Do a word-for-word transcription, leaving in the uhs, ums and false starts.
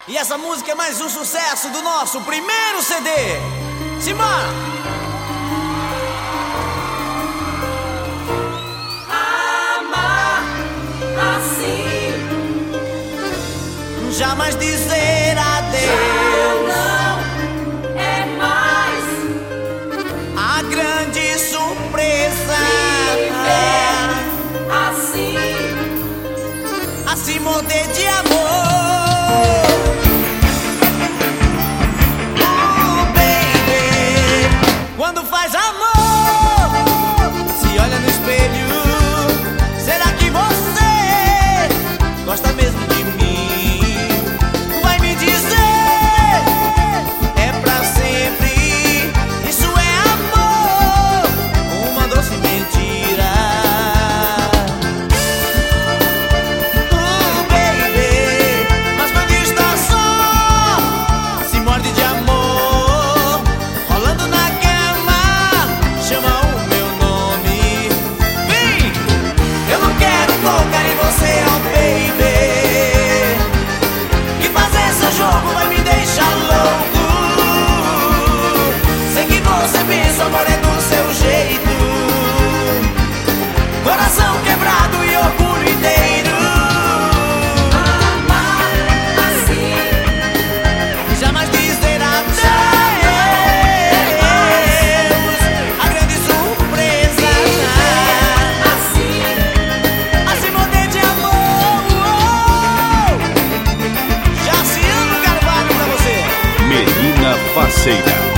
E essa música é mais um sucesso do nosso primeiro C D. Simbora! Amar assim, jamais dizer adeus, não é mais a grande surpresa. viver assim, Assim morder de amor. Oh, baby, quando faz amor, se olha no espelho, será que você gosta mesmo de mim? Vai me dizer, é pra sempre. Isso é amor, uma doce mentira. Oh, baby, mas quando está só, se morde de amor, rolando na cama, chama o meu nome. Vem! Eu não quero tocar em você, oh baby, que fazer esse jogo vai me deixar louco. Sei que você pensa, o amor é do seu jeito, coração quebrado e orgulho inteiro. amar assim, Jamais dizer adeus, a grande surpresa. assim, Assim morder de amor. Já se amo, Carvalho, pra você. Menina Faceira.